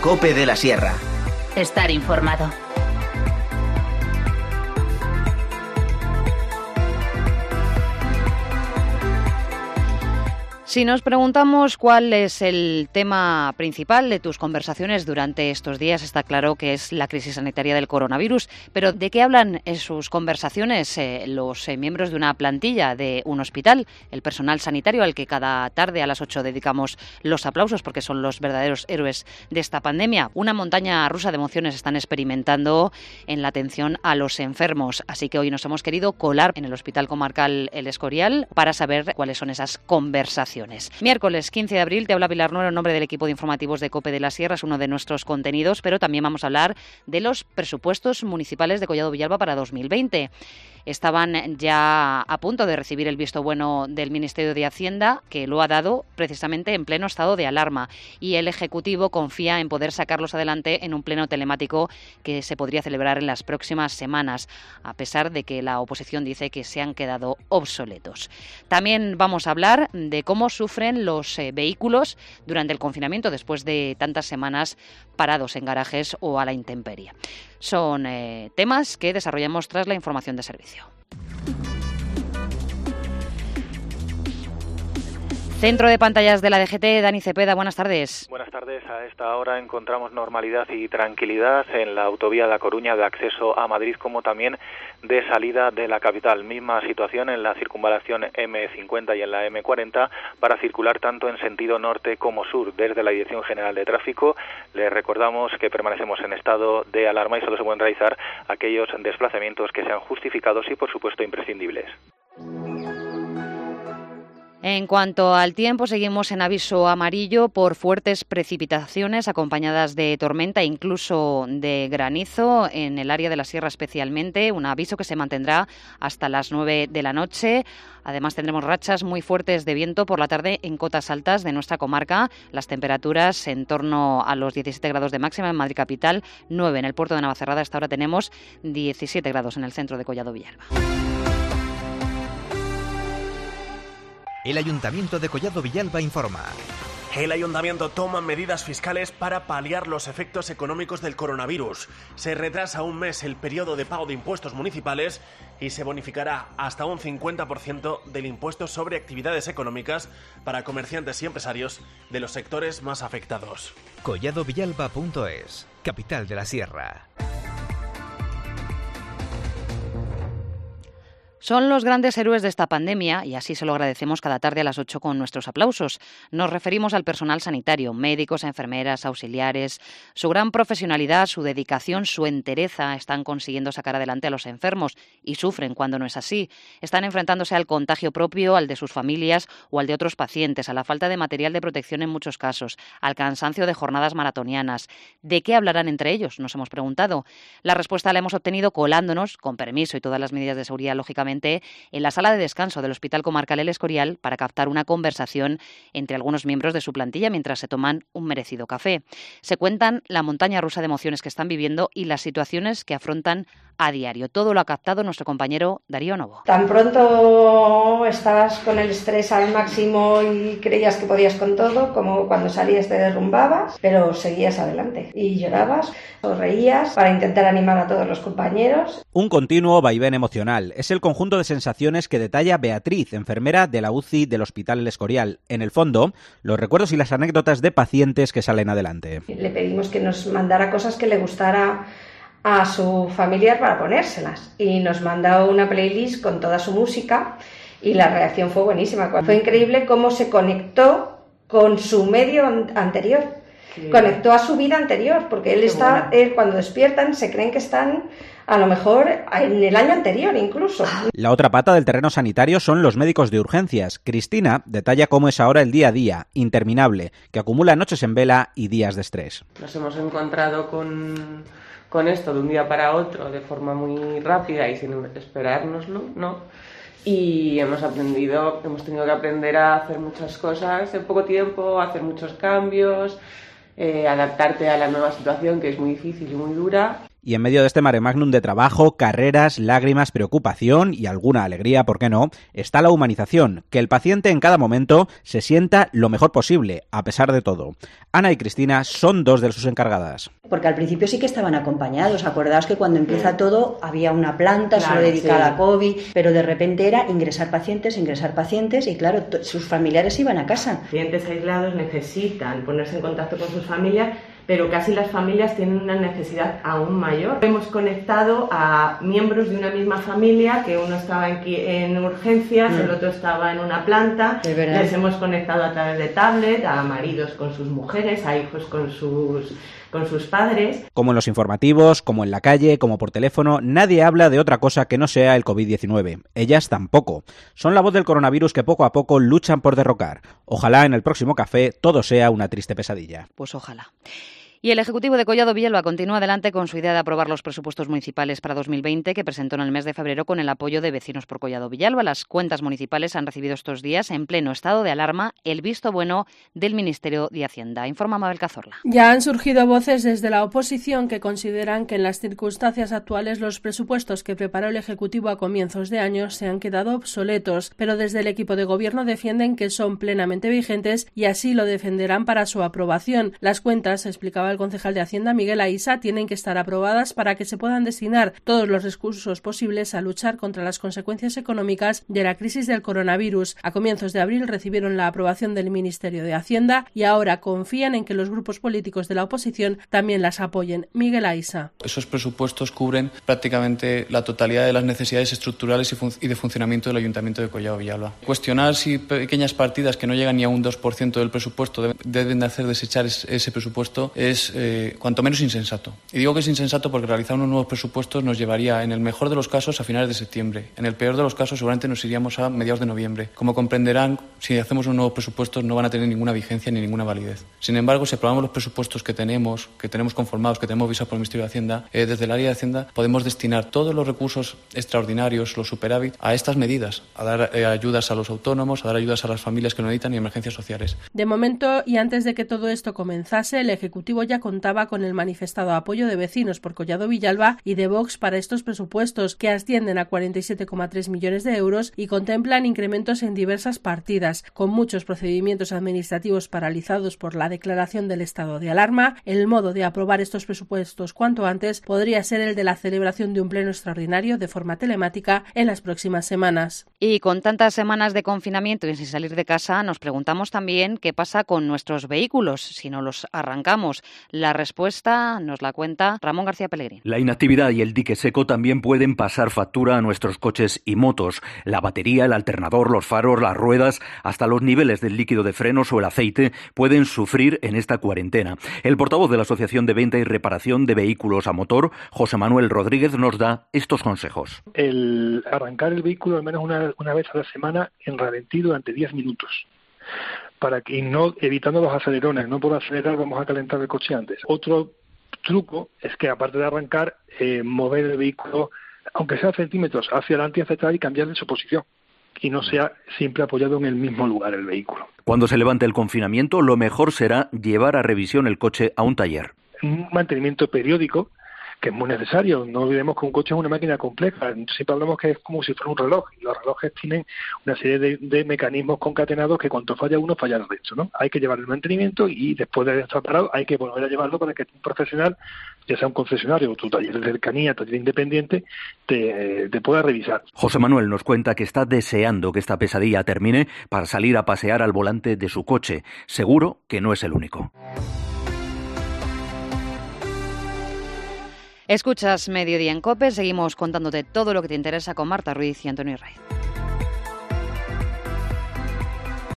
COPE de la Sierra. Estar informado. Si nos preguntamos cuál es el tema principal de tus conversaciones durante estos días, está claro que es la crisis sanitaria del coronavirus. Pero ¿de qué hablan en sus conversaciones los miembros de una plantilla de un hospital, el personal sanitario al que cada tarde a las 8 dedicamos los aplausos porque son los verdaderos héroes de esta pandemia? Una montaña rusa de emociones están experimentando en la atención a los enfermos. Así que hoy nos hemos querido colar en el Hospital Comarcal El Escorial para saber cuáles son esas conversaciones. Miércoles 15 de abril, te habla Pilar Nuero en nombre del equipo de informativos de COPE de la Sierra, es uno de nuestros contenidos, pero también vamos a hablar de los presupuestos municipales de Collado Villalba para 2020. Estaban ya a punto de recibir el visto bueno del Ministerio de Hacienda, que lo ha dado precisamente en pleno estado de alarma, y el Ejecutivo confía en poder sacarlos adelante en un pleno telemático que se podría celebrar en las próximas semanas, a pesar de que la oposición dice que se han quedado obsoletos. También vamos a hablar de cómo sufren los vehículos durante el confinamiento después de tantas semanas parados en garajes o a la intemperie. Son temas que desarrollamos tras la información de servicio. Centro de pantallas de la DGT, Dani Cepeda, buenas tardes. Buenas tardes. A esta hora encontramos normalidad y tranquilidad en la autovía de La Coruña de acceso a Madrid, como también de salida de la capital. Misma situación en la circunvalación M50 y en la M40 para circular tanto en sentido norte como sur. Desde la Dirección General de Tráfico les recordamos que permanecemos en estado de alarma y solo se pueden realizar aquellos desplazamientos que sean justificados y, por supuesto, imprescindibles. En cuanto al tiempo, seguimos en aviso amarillo por fuertes precipitaciones acompañadas de tormenta e incluso de granizo en el área de la sierra especialmente, un aviso que se mantendrá hasta las 9 de la noche. Además tendremos rachas muy fuertes de viento por la tarde en cotas altas de nuestra comarca. Las temperaturas en torno a los 17 grados de máxima en Madrid capital, 9 en el puerto de Navacerrada. Hasta ahora tenemos 17 grados en el centro de Collado Villalba. El Ayuntamiento de Collado Villalba informa. El Ayuntamiento toma medidas fiscales para paliar los efectos económicos del coronavirus. Se retrasa un mes el periodo de pago de impuestos municipales y se bonificará hasta un 50% del impuesto sobre actividades económicas para comerciantes y empresarios de los sectores más afectados. Colladovillalba.es, capital de la Sierra. Son los grandes héroes de esta pandemia y así se lo agradecemos cada tarde a las 8 con nuestros aplausos. Nos referimos al personal sanitario, médicos, enfermeras, auxiliares. Su gran profesionalidad, su dedicación, su entereza están consiguiendo sacar adelante a los enfermos y sufren cuando no es así. Están enfrentándose al contagio propio, al de sus familias o al de otros pacientes, a la falta de material de protección en muchos casos, al cansancio de jornadas maratonianas. ¿De qué hablarán entre ellos? Nos hemos preguntado. La respuesta la hemos obtenido colándonos, con permiso y todas las medidas de seguridad, lógicamente, en la sala de descanso del Hospital Comarcal El Escorial para captar una conversación entre algunos miembros de su plantilla mientras se toman un merecido café. Se cuentan la montaña rusa de emociones que están viviendo y las situaciones que afrontan a diario. Todo lo ha captado nuestro compañero Darío Novo. Tan pronto estabas con el estrés al máximo y creías que podías con todo, como cuando salías te derrumbabas, pero seguías adelante y llorabas o reías para intentar animar a todos los compañeros. Un continuo vaivén emocional es el conjunto de sensaciones que detalla Beatriz, enfermera de la UCI del Hospital El Escorial. En el fondo, los recuerdos y las anécdotas de pacientes que salen adelante. Le pedimos que nos mandara cosas que le gustara a su familiar para ponérselas y nos mandó una playlist con toda su música y la reacción fue buenísima. Fue increíble cómo se conectó con su medio anterior, conectó a su vida anterior, porque él cuando despiertan se creen que están a lo mejor en el año anterior incluso. La otra pata del terreno sanitario son los médicos de urgencias. Cristina detalla cómo es ahora el día a día, interminable, que acumula noches en vela y días de estrés. Nos hemos encontrado con esto de un día para otro de forma muy rápida y sin esperárnoslo, ¿no? Y hemos tenido que aprender a hacer muchas cosas en poco tiempo, hacer muchos cambios, adaptarte a la nueva situación que es muy difícil y muy dura. Y en medio de este mare magnum de trabajo, carreras, lágrimas, preocupación y alguna alegría, ¿por qué no?, está la humanización, que el paciente en cada momento se sienta lo mejor posible, a pesar de todo. Ana y Cristina son dos de sus encargadas. Porque al principio sí que estaban acompañados. Acordaos que cuando empieza todo había una planta solo dedicada a COVID, pero de repente era ingresar pacientes y claro, sus familiares iban a casa. Pacientes aislados necesitan ponerse en contacto con sus familias, pero casi las familias tienen una necesidad aún mayor. Hemos conectado a miembros de una misma familia, que uno estaba en urgencias, el otro estaba en una planta, les hemos conectado a través de tablet, a maridos con sus mujeres, a hijos con sus padres. Como en los informativos, como en la calle, como por teléfono, nadie habla de otra cosa que no sea el COVID-19. Ellas tampoco. Son la voz del coronavirus que poco a poco luchan por derrocar. Ojalá en el próximo café todo sea una triste pesadilla. Pues ojalá. Y el Ejecutivo de Collado Villalba continúa adelante con su idea de aprobar los presupuestos municipales para 2020 que presentó en el mes de febrero con el apoyo de Vecinos por Collado Villalba. Las cuentas municipales han recibido estos días, en pleno estado de alarma, el visto bueno del Ministerio de Hacienda. Informa Mabel Cazorla. Ya han surgido voces desde la oposición que consideran que en las circunstancias actuales los presupuestos que preparó el Ejecutivo a comienzos de año se han quedado obsoletos, pero desde el equipo de gobierno defienden que son plenamente vigentes y así lo defenderán para su aprobación. Las cuentas, explicaba el concejal de Hacienda Miguel Aisa, tienen que estar aprobadas para que se puedan destinar todos los recursos posibles a luchar contra las consecuencias económicas de la crisis del coronavirus. A comienzos de abril recibieron la aprobación del Ministerio de Hacienda y ahora confían en que los grupos políticos de la oposición también las apoyen. Miguel Aisa. Esos presupuestos cubren prácticamente la totalidad de las necesidades estructurales y de funcionamiento del Ayuntamiento de Collado Villalba. Cuestionar si pequeñas partidas que no llegan ni a un 2% del presupuesto deben de hacer desechar ese presupuesto es cuanto menos insensato. Y digo que es insensato porque realizar unos nuevos presupuestos nos llevaría, en el mejor de los casos, a finales de septiembre. En el peor de los casos, seguramente nos iríamos a mediados de noviembre. Como comprenderán, si hacemos unos nuevos presupuestos no van a tener ninguna vigencia ni ninguna validez. Sin embargo, si aprobamos los presupuestos que tenemos conformados, que tenemos visados por el Ministerio de Hacienda, desde el área de Hacienda podemos destinar todos los recursos extraordinarios, los superávit, a estas medidas, a dar ayudas a los autónomos, a dar ayudas a las familias que lo necesitan y emergencias sociales. De momento, y antes de que todo esto comenzase, el Ejecutivo ya contaba con el manifestado apoyo de Vecinos por Collado Villalba y de Vox para estos presupuestos, que ascienden a 47,3 millones de euros y contemplan incrementos en diversas partidas. Con muchos procedimientos administrativos paralizados por la declaración del estado de alarma, el modo de aprobar estos presupuestos cuanto antes podría ser el de la celebración de un pleno extraordinario de forma telemática en las próximas semanas. Y con tantas semanas de confinamiento y sin salir de casa, nos preguntamos también qué pasa con nuestros vehículos si no los arrancamos. La respuesta nos la cuenta Ramón García Pellegrín. La inactividad y el dique seco también pueden pasar factura a nuestros coches y motos. La batería, el alternador, los faros, las ruedas, hasta los niveles del líquido de frenos o el aceite pueden sufrir en esta cuarentena. El portavoz de la Asociación de Venta y Reparación de Vehículos a Motor, José Manuel Rodríguez, nos da estos consejos. El arrancar el vehículo al menos una vez a la semana en ralentí durante 10 minutos. Para que no, evitando los acelerones, no por acelerar vamos a calentar el coche antes. Otro truco es que aparte de arrancar, mover el vehículo, aunque sea centímetros, hacia adelante y hacia atrás y cambiar de su posición. Y no sea siempre apoyado en el mismo lugar el vehículo. Cuando se levante el confinamiento, lo mejor será llevar a revisión el coche a un taller. Un mantenimiento periódico, que es muy necesario. No olvidemos que un coche es una máquina compleja. Siempre hablamos que es como si fuera un reloj. Y los relojes tienen una serie de mecanismos concatenados que cuando falla uno, falla el resto, ¿no? Hay que llevar el mantenimiento y después de estar parado hay que volver a llevarlo para que un profesional, ya sea un concesionario o tu taller de cercanía, taller independiente, te pueda revisar. José Manuel nos cuenta que está deseando que esta pesadilla termine para salir a pasear al volante de su coche. Seguro que no es el único. Escuchas Mediodía en COPE, seguimos contándote todo lo que te interesa con Marta Ruiz y Antonio Raiz.